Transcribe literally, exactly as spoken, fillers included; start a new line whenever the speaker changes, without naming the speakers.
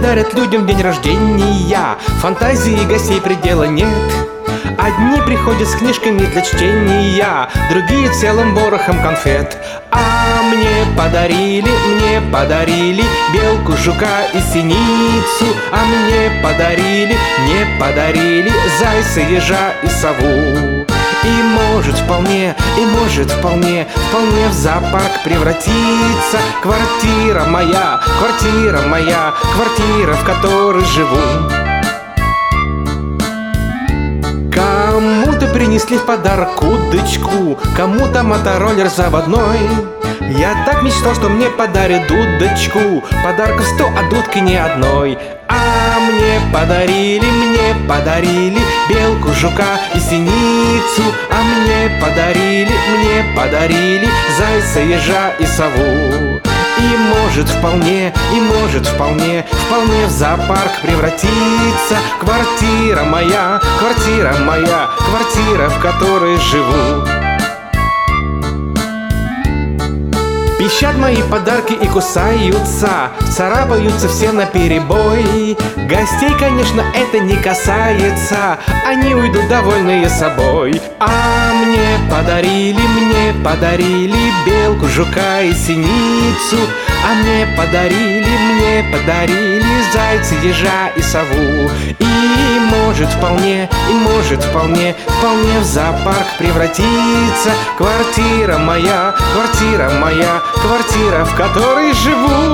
дарят людям в день рождения. Фантазии гостей предела нет. Одни приходят с книжками для чтения, другие целым ворохом конфет. А мне подарили, мне подарили белку, жука и синицу. А мне подарили, мне подарили зайца, ежа и сову. И может вполне, и может вполне, вполне в зоопарк превратиться квартира моя, квартира моя, квартира, в которой живу. Кому-то принесли в подарок удочку, кому-то мотороллер заводной. Я так мечтал, что мне подарят удочку, подарков сто, а дудки ни одной. А мне подарили, мне подарили белку, жука и синицу. А мне подарили, мне подарили зайца, ежа и сову. И может вполне, и может вполне, вполне в зоопарк превратиться квартира моя, квартира моя, квартира, в которой живу. Пищат мои подарки и кусаются, царапаются все наперебой. Гостей, конечно, это не касается, они уйдут довольные собой. А мне подарили, мне подарили белку, жука и синицу. А мне подарили, мне подарили зайца, ежа и сову. И может вполне, и может вполне, вполне в зоопарк превратиться квартира моя, квартира моя, квартира, в которой живу.